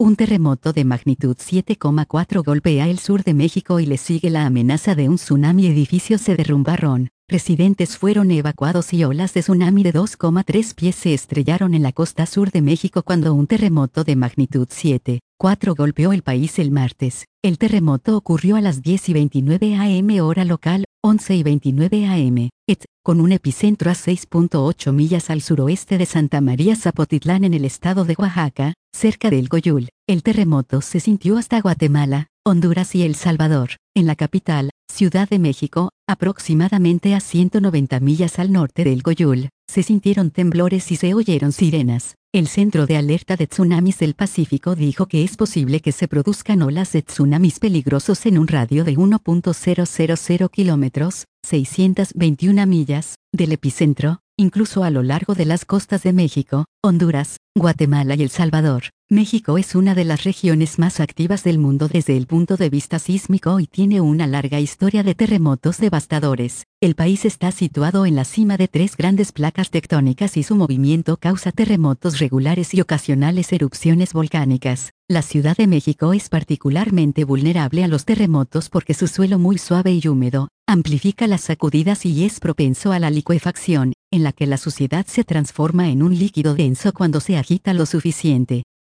Un terremoto de magnitud 7,4 golpea el sur de México y le sigue la amenaza de un tsunami. Edificios se derrumbaron, residentes fueron evacuados y olas de tsunami de 2,3 pies se estrellaron en la costa sur de México cuando un terremoto de magnitud 7,4 golpeó el país el martes. El terremoto ocurrió a las 10:29 am hora local, 11:29 am, con un epicentro a 6,8 millas al suroeste de Santa María Zapotitlán en el estado de Oaxaca, cerca del Coyul. El terremoto se sintió hasta Guatemala, Honduras y El Salvador. En la capital, Ciudad de México, aproximadamente a 190 millas al norte del Coyul, se sintieron temblores y se oyeron sirenas. El Centro de Alerta de Tsunamis del Pacífico dijo que es posible que se produzcan olas de tsunamis peligrosos en un radio de 1,000 kilómetros, 621 millas, del epicentro, incluso a lo largo de las costas de México, Honduras, Guatemala y El Salvador. México es una de las regiones más activas del mundo desde el punto de vista sísmico y tiene una larga historia de terremotos devastadores. El país está situado en la cima de 3 grandes placas tectónicas y su movimiento causa terremotos regulares y ocasionales erupciones volcánicas. La Ciudad de México es particularmente vulnerable a los terremotos porque su suelo muy suave y húmedo amplifica las sacudidas y es propenso a la licuefacción, en la que la suciedad se transforma en un líquido denso cuando se agita lo suficiente.